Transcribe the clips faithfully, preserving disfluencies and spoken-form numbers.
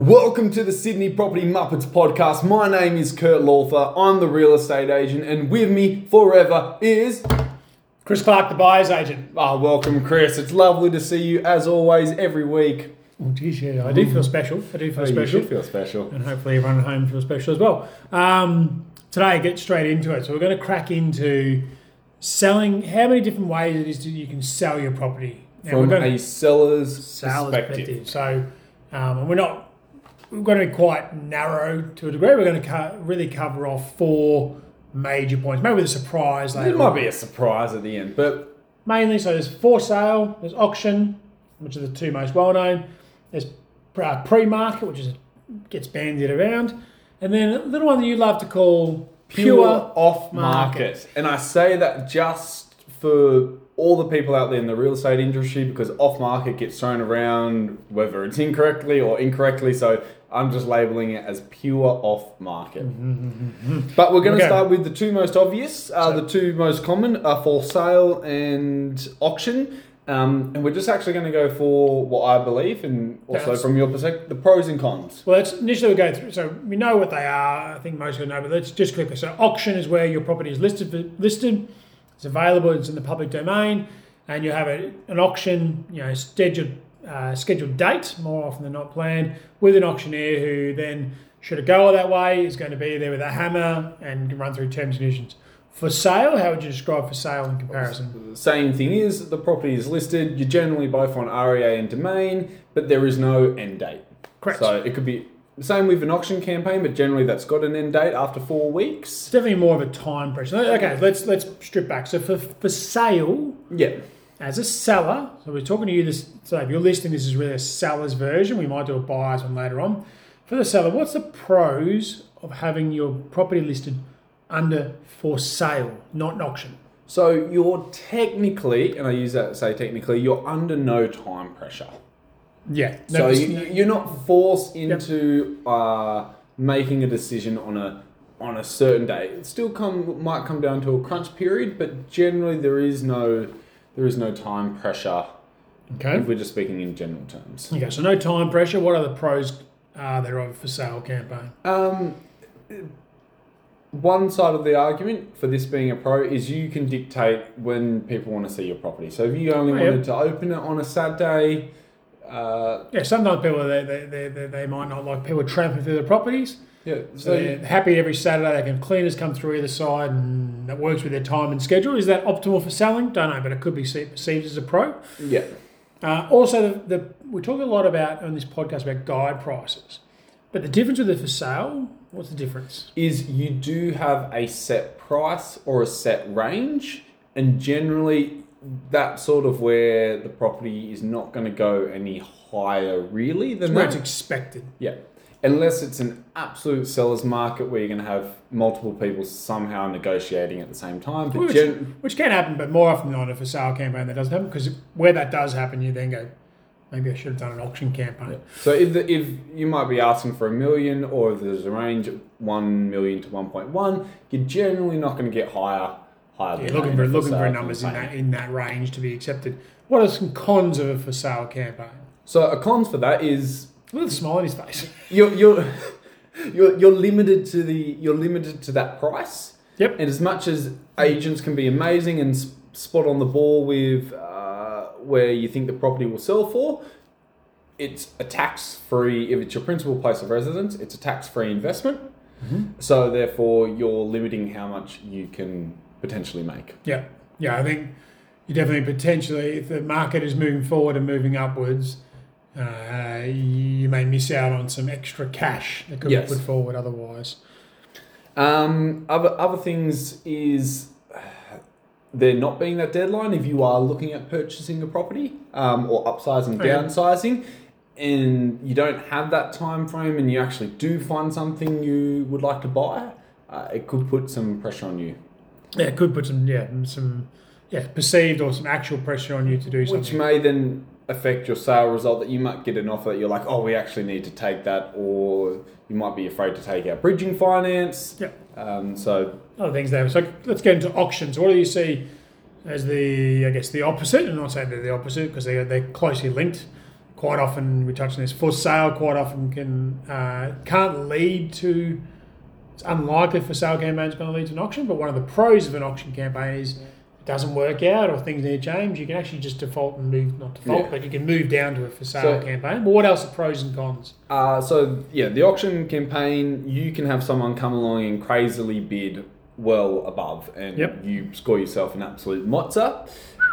Welcome to the Sydney Property Muppets podcast. My name is Kurt Lawther. I'm the real estate agent, and with me forever is Chris Clark, the buyer's agent. Ah, welcome, Chris. It's lovely to see you as always every week. Oh, geez, yeah, I do feel special. I do feel Oh, special. You should feel special, and hopefully everyone at home feels special as well. Um, today, get straight into it. So we're going to crack into selling. How many different ways it is that you can sell your property now, from we're going a seller's seller's perspective. So, um, and we're not. We're going to be quite narrow to a degree. We're going to co- really cover off four major points. Maybe with a surprise later. There might on. be a surprise at the end, but Mainly, so there's for sale, there's auction, which are the two most well known. There's uh, pre-market, which is gets bandied around, and then a little one that you love to call pure, pure off market. And I say that just for all the people out there in the real estate industry, because off market gets thrown around whether it's incorrectly or incorrectly. So I'm just labeling it as pure off market. Mm-hmm. But we're going to Okay. start with the two most obvious, uh, So- the two most common are for sale and auction. Um, and we're just actually going to go for what I believe, and also That's- from your perspective, the pros and cons. Well, let's initially we'll go through. So we know what they are. I think most of you know, but let's just quickly. So auction is where your property is listed. For, listed. It's available. It's in the public domain, and you have a, an auction. You know, scheduled uh, scheduled date more often than not planned with an auctioneer who then, should it go all that way, is going to be there with a hammer and can run through terms and conditions. For sale, how would you describe for sale in comparison? The same thing is, the property is listed, you're generally both on R E A and domain, but there is no end date. Correct. So it could be the same with an auction campaign, but generally that's got an end date after four It's weeks. definitely more of a time pressure. Okay, let's let's strip back. So for for sale, Yeah. as a seller, so we're talking to you this, so if you're listing, this is really a seller's version. We might do a buyer's one later on. For the seller, what's the pros of having your property listed under for sale, not an auction? So you're technically, and I use that to say technically, you're under no time pressure. Yeah. So this- you, you're not forced into uh, making a decision on a on a certain day. It still come might come down to a crunch period, but generally there is no there is no time pressure. okay. If we're just speaking in general terms. Okay, so no time pressure. What are the pros are there of a for sale campaign? Um, one side of the argument for this being a pro is you can dictate when people want to see your property. So if you only Oh, yeah. wanted to open it on a Saturday, uh, Yeah, sometimes people they they, they, they, they might not like people tramping through their properties. yeah, So they're happy every Saturday. They can cleaners come through either side, and that works with their time and schedule. Is that optimal for selling? Don't know, but it could be see- perceived as a pro. yeah. Uh, also, the, the we talk a lot about on this podcast about guide prices, but the difference with the for sale, what's the difference? Is you do have a set price or a set range, and generally that's sort of where the property is not going to go any higher really than It's where it's that. expected. Yeah. Unless it's an absolute seller's market where you're going to have multiple people somehow negotiating at the same time. But Which, gen- which can happen, but more often than not, a for sale campaign that doesn't happen, because where that does happen, you then go, maybe I should have done an auction campaign. so if the, if you might be asking for a million, or if there's a range of one million to one point one, you're generally not going to get higher. higher Yeah, than looking that for in a looking for sale numbers in campaign. that in that range to be accepted. What are some cons of a for sale campaign? So a cons for that is Look at the smile on his face. you're you're you're you're limited to the you're limited to that price. Yep. And as much as agents can be amazing and s- spot on the ball with uh, where you think the property will sell for, it's a tax free. If it's your principal place of residence, it's a tax free investment. Mm-hmm. So therefore, you're limiting how much you can potentially make. Yeah, yeah. I think you definitely potentially, if the market is moving forward and moving upwards, uh, you may miss out on some extra cash that could Yes. be put forward otherwise. Um, other other things is uh, there not being that deadline if you are looking at purchasing a property um, or upsizing, Oh, yeah. downsizing, and you don't have that time frame, and you actually do find something you would like to buy, uh, it could put some pressure on you, Yeah, it could put some yeah some yeah perceived or some actual pressure on you to do something. which may then affect your sale result. That you might get an offer that you're like, oh, we actually need to take that, or you might be afraid to take out bridging finance. Yeah. Um, so Other things there. So let's get into auctions. What do you see as the I guess the opposite? And not saying they're the opposite because they they're closely linked. quite often, we touched on this, for sale quite often can uh, can't lead to, it's unlikely for sale campaigns going to lead to an auction, but one of the pros of an auction campaign is if it doesn't work out or things need to change, you can actually just default and move, not default, yeah. but you can move down to a for sale so, campaign. But what else are pros and cons? Uh, so, yeah, the auction campaign, you can have someone come along and crazily bid well above and yep. you score yourself an absolute mozza.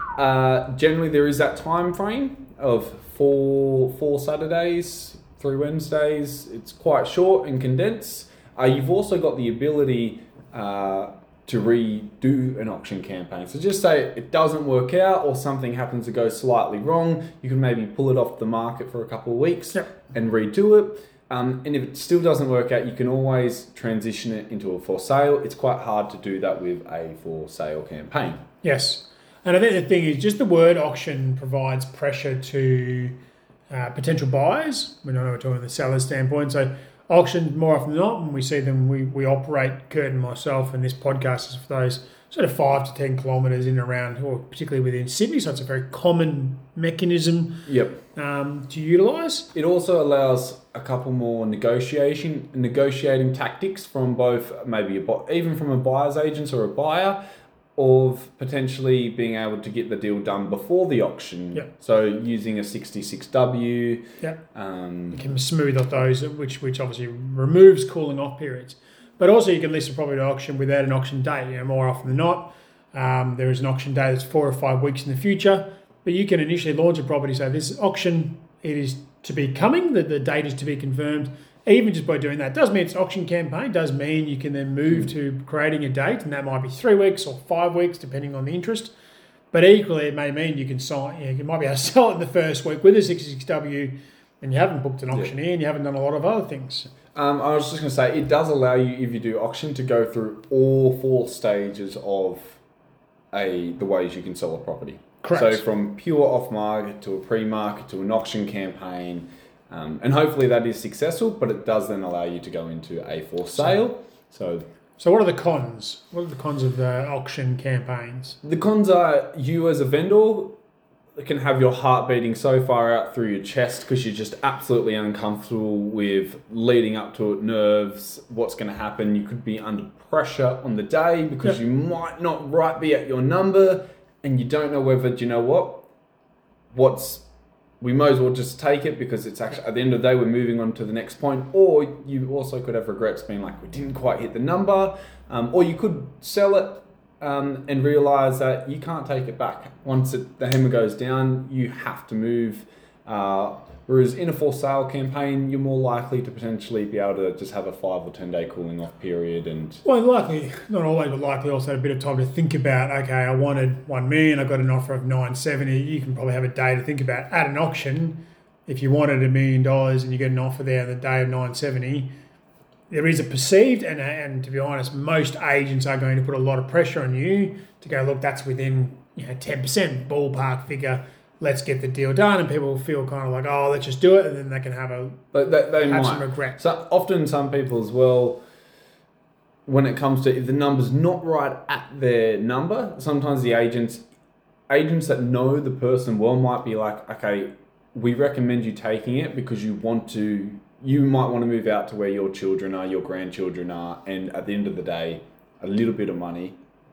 Uh, generally, there is that time frame of four four Saturdays, three Wednesdays. It's quite short and condensed. Uh, you've also got the ability uh, to redo an auction campaign. So just say it doesn't work out or something happens to go slightly wrong, you can maybe pull it off the market for a couple of weeks yep. and redo it. Um, and if it still doesn't work out, you can always transition it into a for sale. It's quite hard to do that with a for sale campaign. Yes. And I think the thing is, just the word auction provides pressure to uh, potential buyers. We don't know we're talking the seller standpoint. So auctions, more often than not, when we see them, we, we operate, Kurt and myself, and this podcast is for those sort of five to ten kilometres in and around, or particularly within Sydney. So it's a very common mechanism yep. um, to utilise. It also allows a couple more negotiation negotiating tactics from both, maybe a, even from a buyer's agent or a buyer, of potentially being able to get the deal done before the auction. Yep. So using a sixty-six W. Yep. Um, you can smooth out those, which which obviously removes cooling off periods. But also you can list a property to auction without an auction date. You know, more often than not, um, there is an auction date that's four or five weeks in the future. But you can initially launch a property, say this auction, it is to be coming, the, the date is to be confirmed. Even just by doing that, does mean it's an auction campaign, does mean you can then move mm. to creating a date, and that might be three weeks or five weeks, depending on the interest. But equally, it may mean you can sign, you, know, you might be able to sell it in the first week with a sixty-six W, and you haven't booked an auctioneer, yeah. and you haven't done a lot of other things. Um, I was just going to say, it does allow you, if you do auction, to go through all four stages of a the ways you can sell a property. Correct. So from pure off-market to a pre-market to an auction campaign. Um, and hopefully that is successful, but it does then allow you to go into a for sale. So, so what are the cons? What are the cons of the auction campaigns? The cons are you as a vendor can have your heart beating so far out through your chest because you're just absolutely uncomfortable with leading up to it, nerves, what's going to happen. You could be under pressure on the day because yep. you might not right be at your number and you don't know whether, do you know what, what's we might as well just take it because it's actually, at the end of the day, we're moving on to the next point. Or you also could have regrets being like, we didn't quite hit the number. Um, or you could sell it um, and realize that you can't take it back. Once it, the hammer goes down, you have to move. Uh, whereas in a for sale campaign, you're more likely to potentially be able to just have a five or ten day cooling off period. And well, likely, not always, but likely also had a bit of time to think about, okay, I wanted one million, I got an offer of nine seventy. You can probably have a day to think about. At an auction, if you wanted a million dollars and you get an offer there on the day of nine seventy, there is a perceived, and, and to be honest, most agents are going to put a lot of pressure on you to go, look, that's within, you know, ten percent ballpark figure. Let's get the deal done, and people feel kind of like, oh, let's just do it, and then they can have a but they, they have might. some regret. So often, some people as well, when it comes to if the number's not right at their number, sometimes the agents agents that know the person well might be like, okay, we recommend you taking it because you want to. You might want to move out to where your children are, your grandchildren are, and at the end of the day, a little bit of money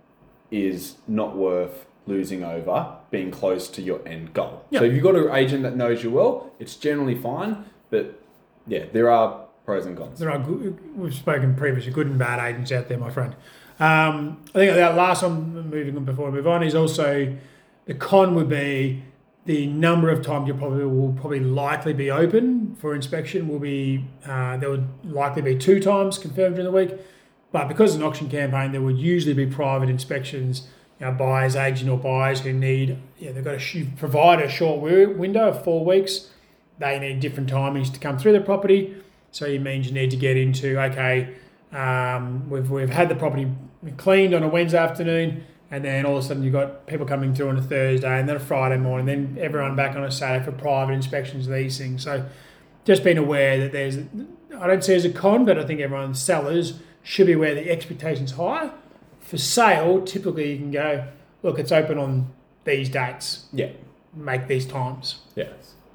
is not worth losing over being close to your end goal. Yep. So if you've got an agent that knows you well, it's generally fine. But yeah, there are pros and cons. There are good, we've spoken previously, good and bad agents out there, my friend. Um, I think that last one, moving on before we move on, is also the con would be the number of times you probably will probably likely be open for inspection will be, uh, there would likely be two times confirmed during the week. But because it's an auction campaign, there would usually be private inspections. You know, buyers, agent or buyers who need, yeah, they've got to provide a short window of four weeks. They need different timings to come through the property. So it means you need to get into, okay, um, we've we've had the property cleaned on a Wednesday afternoon, and then all of a sudden you've got people coming through on a Thursday, and then a Friday morning, then everyone back on a Saturday for private inspections of these things. So just being aware that there's, I don't see it as a con, but I think everyone, sellers, should be aware the expectation's high. For sale, typically you can go, look, it's open on these dates. Yeah. Make these times. Yeah.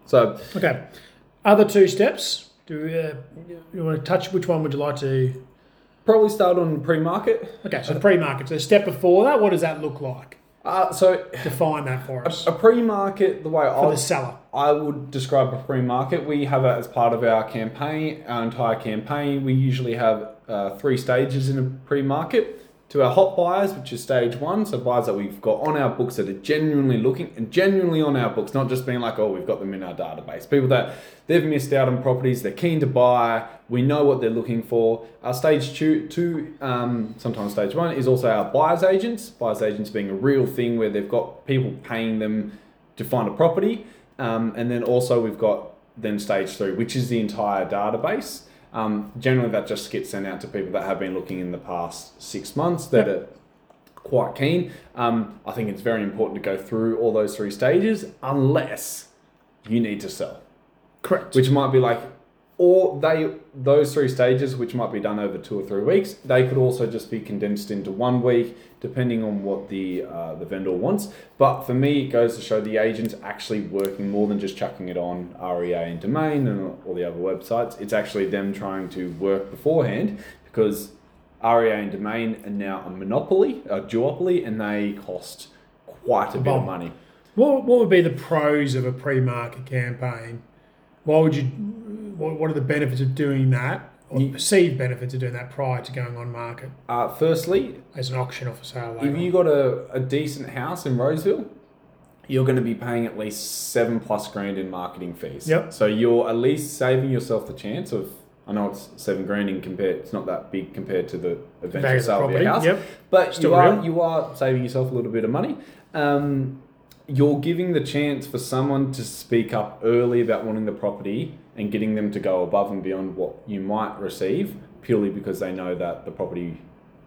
So Okay. Other two steps. Do we, uh, you want to touch? Which one would you like to? probably start on pre-market. Okay, so pre-market. So step before that, what does that look like? Uh, so Define that for us. a, a pre-market, the way for I the seller. I would describe a pre-market. We have it as part of our campaign, our entire campaign. We usually have uh, three stages in a pre-market. To our hot buyers, which is stage one, so buyers that we've got on our books that are genuinely looking, and genuinely on our books, not just being like, oh, we've got them in our database. People that they've missed out on properties, they're keen to buy, we know what they're looking for. Our stage two, two um, sometimes stage one, is also our buyers agents. Buyers agents being a real thing where they've got people paying them to find a property. Um, and then also we've got then stage three, which is the entire database. Um, generally, that just gets sent out to people that have been looking in the past six months that Yep. are quite keen. Um, I think it's very important to go through all those three stages unless you need to sell, Correct. which might be like, or they those three stages, which might be done over two or three weeks, they could also just be condensed into one week, depending on what the uh, the vendor wants. But for me, it goes to show the agent's actually working more than just chucking it on R E A and Domain and all the other websites. It's actually them trying to work beforehand, because R E A and Domain are now a monopoly, a duopoly, and they cost quite a bit of money. What What would be the pros of a pre-market campaign? Why would you? What What are the benefits of doing that, or You- perceived benefits of doing that prior to going on market Uh, firstly, as an auction or for sale? if later you got a, a decent house in Roseville, you're going to be paying at least seven plus grand in marketing fees. Yep. So you're at least saving yourself the chance of, I know it's seven grand in compared, it's not that big compared to the eventual value of the sale of property. your house, Yep. but Still you are, real. you are saving yourself a little bit of money. Um, you're giving the chance for someone to speak up early about wanting the property and getting them to go above and beyond what you might receive, purely because they know that the property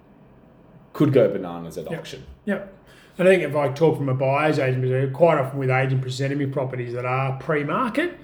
could go bananas at Yep. auction. Yep. And I think if I talk from a buyer's agent, because quite often with agent presenting me properties that are pre-market,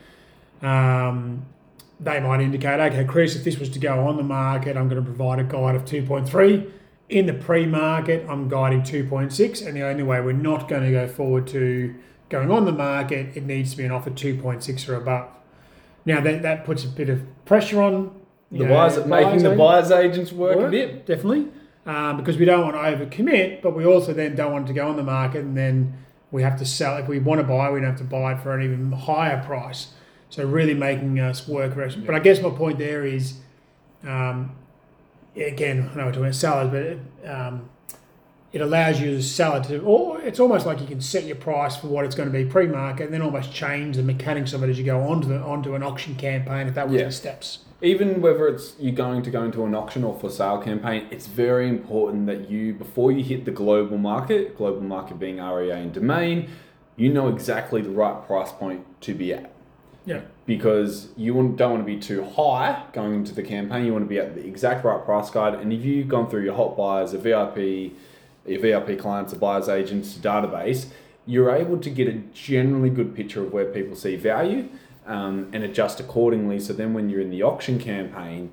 um, they might indicate, okay, Chris, if this was to go on the market, I'm going to provide a guide of two point three. In the pre-market, I'm guiding two point six, and the only way we're not going to go forward to going on the market, it needs to be an offer two point six or above. Now, that, that puts a bit of pressure on you The know, buyers, making the agent- buyers agents work, work, a bit. definitely, um, because we don't want to overcommit, but we also then don't want it to go on the market and then we have to sell. If we want to buy, we don't have to buy it for an even higher price. So really making us work. But I guess my point there is, um, again, I know we're talking about sellers, but it, um, it allows you as a seller to, or it's almost like you can set your price for what it's going to be pre-market and then almost change the mechanics of it as you go onto the onto an auction campaign. If that was Yeah. the steps. Even whether it's you're going to go into an auction or for sale campaign, it's very important that you, before you hit the global market, global market being R E A and Domain, you know exactly the right price point to be at. Yeah. Because you want- don't want to be too high going into the campaign. You want to be at the exact right price guide. And if you've gone through your hot buyers, a V I P, your V I P clients, a buyer's agents database, you're able to get a generally good picture of where people see value. Um, and adjust accordingly. So then when you're in the auction campaign,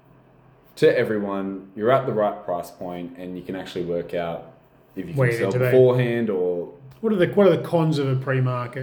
to everyone, you're at the right price point and you can actually work out if you Where can you sell need to be. beforehand or... What are the what are the cons of a pre-market?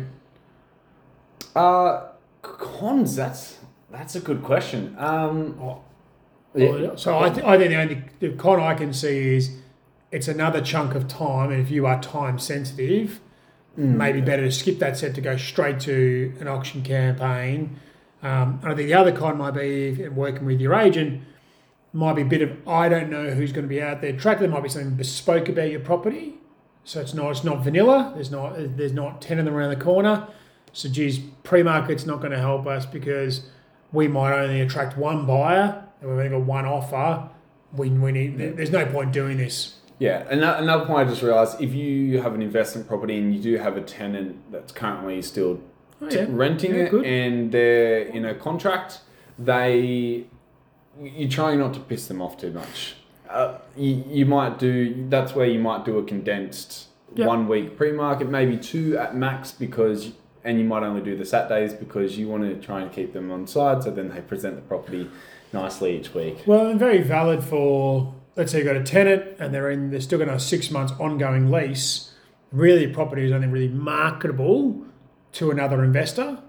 Uh, cons, that's that's a good question. Um, Oh, yeah. So I, th- I think the only the con I can see is it's another chunk of time, and if you are time sensitive, maybe better to skip that set to go straight to an auction campaign. Um, and I think the other con might be, if working with your agent, might be a bit of, I don't know who's going to be out there. Track, there might be something bespoke about your property. So it's not it's not vanilla. There's not there's not ten of them around the corner. So geez, pre-market's not going to help us because we might only attract one buyer and we've only got one offer. We, we need there's no point doing this. Yeah, and that- another point I just realised, if you have an investment property and you do have a tenant that's currently still Oh, t- yeah. renting Yeah, it good. and they're in a contract, they you're trying not to piss them off too much. Uh, you, you might do, that's where you might do a condensed Yeah. one week pre-market, maybe two at max, because, and you might only do the Saturdays because you want to try and keep them on side so then they present the property nicely each week. Well, and very valid for, let's say you've got a tenant and they're in, they're still got a six months ongoing lease. Really, the property is only really marketable to another investor.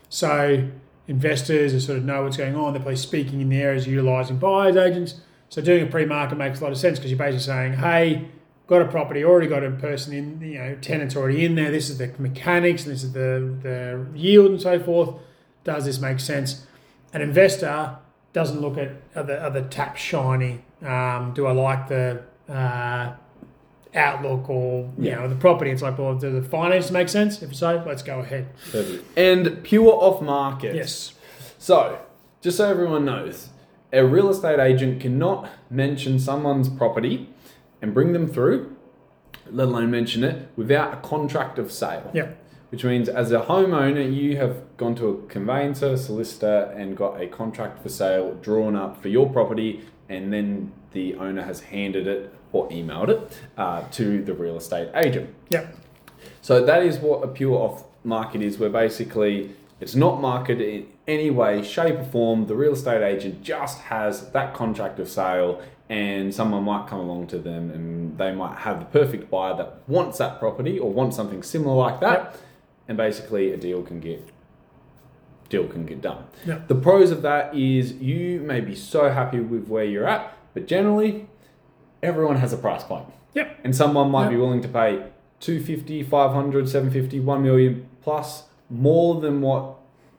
So investors are sort of know what's going on. They're probably speaking in the areas utilising buyers agents. So doing a pre-market makes a lot of sense because you're basically saying, hey, got a property, already got a person in, you know, tenants already in there. This is the mechanics, and this is the, the yield and so forth. Does this make sense? An investor doesn't look at are the, are the taps shiny. Um, do I like the uh, outlook or you Yeah. know the property? It's like, well, does the finance make sense? If so, let's go ahead. Perfect. And pure off market. Yes. So, just so everyone knows, a real estate agent cannot mention someone's property and bring them through, let alone mention it, without a contract of sale. Yeah. Which means as a homeowner, you have gone to a conveyancer, solicitor, and got a contract for sale drawn up for your property, and then the owner has handed it or emailed it uh, to the real estate agent. Yeah. So that is what a pure off market is, where basically it's not marketed in any way, shape or form. The real estate agent just has that contract of sale, and someone might come along to them and they might have the perfect buyer that wants that property or wants something similar like that. Yep. And basically a deal can get deal can get done. Yep. The pros of that is you may be so happy with where you're at, but generally everyone has a price point. Yep. And someone might Yep. be willing to pay two fifty, five hundred, seven fifty, one million plus more than what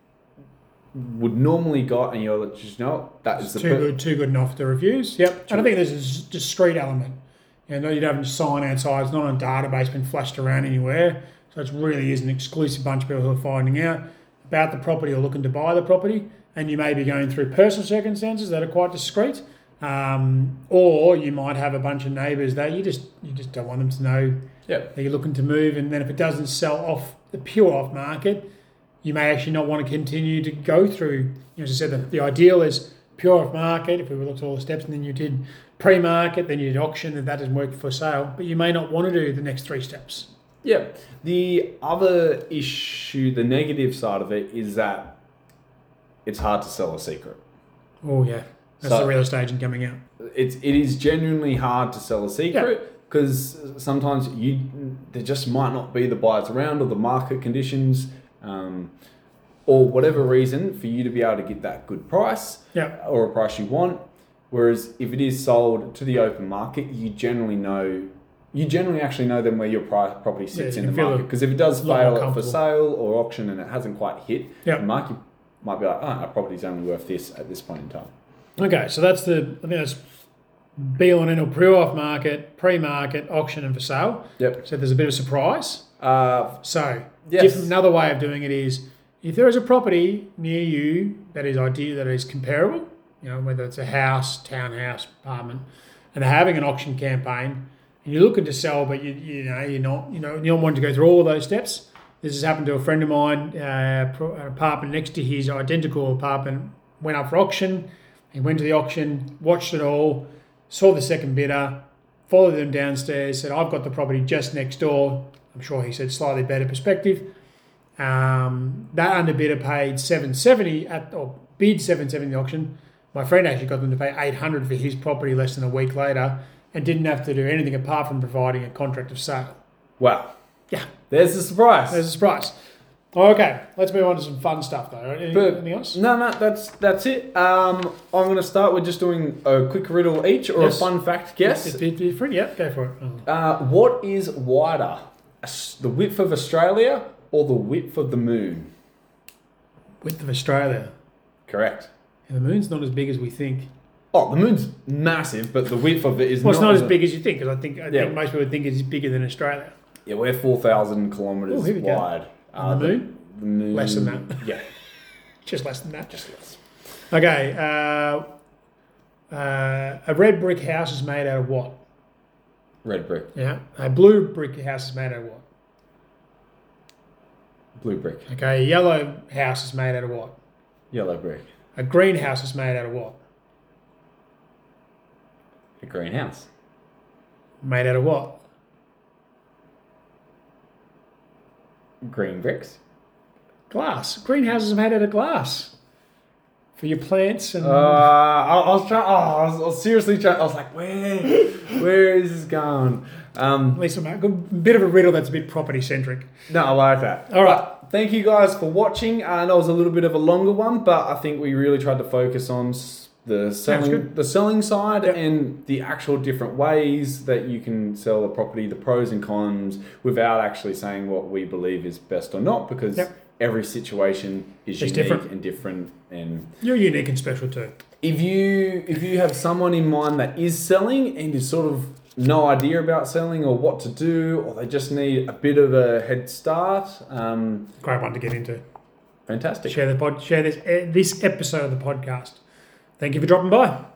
would normally got, and you're just, you know, that is the Too per- good, too good enough the reviews. Yep. And I think there's a discrete element. You know, you don't have to sign outside. It's not on a database been flashed around anywhere. So it really is an exclusive bunch of people who are finding out about the property or looking to buy the property. And you may be going through personal circumstances that are quite discreet. Um, or you might have a bunch of neighbours that you just you just don't want them to know Yep. that you're looking to move. And then if it doesn't sell off the pure off market, you may actually not want to continue to go through. You know, as I said, the, the ideal is pure off market. If we looked at all the steps, and then you did pre-market, then you did auction, and that doesn't work for sale. But you may not want to do the next three steps. Yeah. The other issue, the negative side of it, is that it's hard to sell a secret. Oh yeah, that's So- the real estate agent coming out. It's it is genuinely hard to sell a secret because sometimes you there just might not be the buyers around or the market conditions, um, or whatever reason for you to be able to get that good price Yeah. or a price you want. Whereas if it is sold to the open market, you generally know. You generally actually know then where your price property sits Yeah, in you the feel market, because if it does a lot more fail for comfortable. sale or auction and it hasn't quite hit Yeah. the market, you might be like, oh, our property's only worth this at this point in time. Okay, so that's the I think that's be all and end all pre-off market, pre-market, auction, and for sale. Yep. So there's a bit of surprise. Uh, So Yes. different, another way of doing it is if there is a property near you that is ideal, that is comparable, you know, whether it's a house, townhouse, apartment, and they're having an auction campaign, and you're looking to sell, but you you know you're not you know you don't want to go through all of those steps. This has happened to a friend of mine. Uh, pro- an apartment next to his identical apartment went up for auction. He went to the auction, watched it all, saw the second bidder, followed them downstairs, said, I've got the property just next door. I'm sure he said slightly better perspective. Um, that underbidder paid seven seventy at or bid seven seventy in the auction. My friend actually got them to pay eight hundred for his property less than a week later, and didn't have to do anything apart from providing a contract of sale. wow. Yeah, There's the surprise. there's a surprise. Okay, let's move on to some fun stuff though. Any- But- Anything else? No, no, that's that's it. Um, I'm going to start with just doing a quick riddle each or Yes. a fun fact guess. It's different. Yeah, go for it. Oh. Uh, what is wider, Aus- the width of Australia or the width of the moon? Width of Australia. Correct. And the moon's not as big as we think. Oh, the moon's massive, but the width of it is Well, it's not. not as big as you think, because I think I Yeah. think most people think it's bigger than Australia. Yeah, we're four thousand kilometres Oh, here we go. wide. And the moon? The moon? Less than that. Yeah, Just less than that. just less. Okay. Uh, uh, a red brick house is made out of what? Red brick, Yeah. A blue brick house is made out of what? blue brick, Okay. A yellow house is made out of what? yellow brick, A green house is made out of what? a greenhouse, Made out of what? green bricks. Glass. Greenhouses are made out of glass. for your plants and Uh, I, I was trying. Oh, I was, I was seriously trying. I was like, where, where is this going? Um, at least a bit of a riddle that's a bit property centric. no, I like that. All right. But thank you guys for watching. I know it was a little bit of a longer one, but I think we really tried to focus on s- the selling, good. the selling side Yep. and the actual different ways that you can sell a property, the pros and cons, without actually saying what we believe is best or not, because Yep. every situation is It's unique different. and different. And You're unique and special too. if you if you have someone in mind that is selling and is sort of no idea about selling or what to do, or they just need a bit of a head start, um, Great one to get into. fantastic. Share the pod. Share this eh, this episode of the podcast. Thank you for dropping by.